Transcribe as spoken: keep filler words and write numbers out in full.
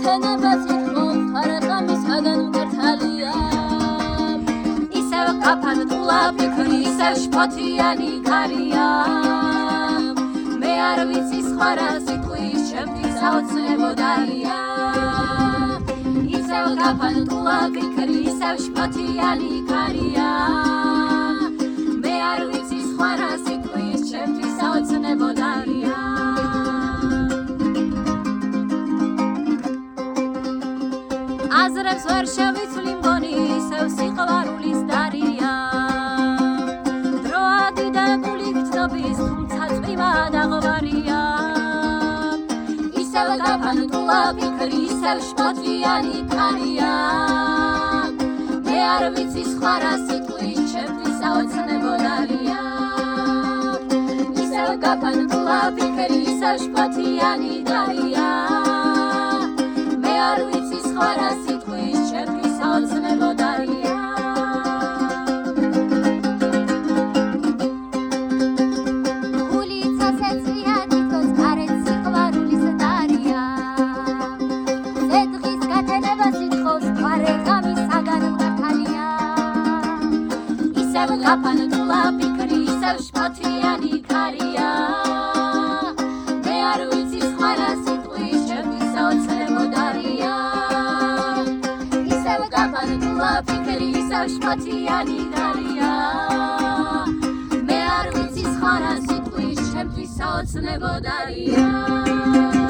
გათენება სიტყვა ხარაღამისაგან მკერთალია ისევ კაფანტულა ფიქრი ისევ შფოთიანი ქარია მე არ ვიცი სხვა რა სიტყვის ჩემთვის საოცნებო დარია ისევ კაფანტულა ფიქრი ისევ შფოთიანი ქარია მე არ ვიცი სხვა რა სიტყვის ჩემთვის საოცნებო დარია აზრებს ვერ შევიცვლი მგონი ისევ სიყვარულის დარია დრო ადიდებული გრძნობის თუმცა წვიმა დაღვარია ისევ გაფანტულა ფიქრი ისევ შფოთიანი ქარია მე არ ვიცი სხვა რა სიტყვის ჩემთვის საოცნებო დარია ისევ გაფანტულა ფიქრი ისევ შფოთიანი ქარია მე არ ვიცი სხვა რა სიტყვის ჩემთვის საოცნებო დარია გულიცას ეწვია თითქოს გარეთ სიყვარულის დარია ზედღის გათენება სიტყვის ხარაღამისაგან მკერთალია ისევ გაფანტულა ფიქრი ისევ შფოთიანი ქარია მე არ ვიცი სხვა რა სიტყვის ჩემთვის საოცნებო დარია გაფანტულა ფიქრი ისევ შფოთიანი ქარია მე არ ვიცი სხვა რა სიტყვის ჩემთვის საოცნებო დარია